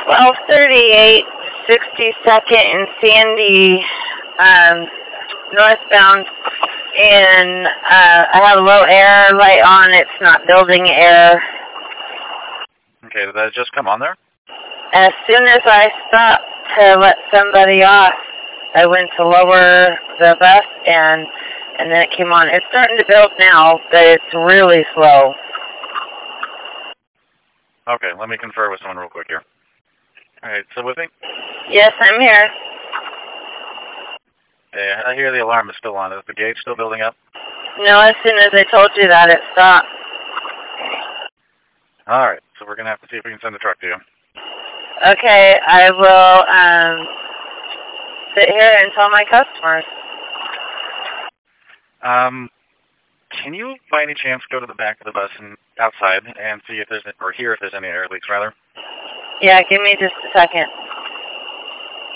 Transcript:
1238 62nd and Sandy, northbound, and I have low air light on. It's not building air. Okay, did that just come on there? As soon as I stopped to let somebody off, I went to lower the bus, and then it came on. It's starting to build now, but it's really slow. Okay, let me confer with someone real quick here. All right, so with me? Yes, I'm here. Yeah, I hear the alarm is still on. Is the gauge still building up? No, as soon as I told you that, it stopped. All right, so we're going to have to see if we can send the truck to you. Okay, I will sit here and tell my customers. Can you, by any chance, go to the back of the bus and outside and see if there's, or hear if there's any air leaks, rather? Yeah, give me just a second.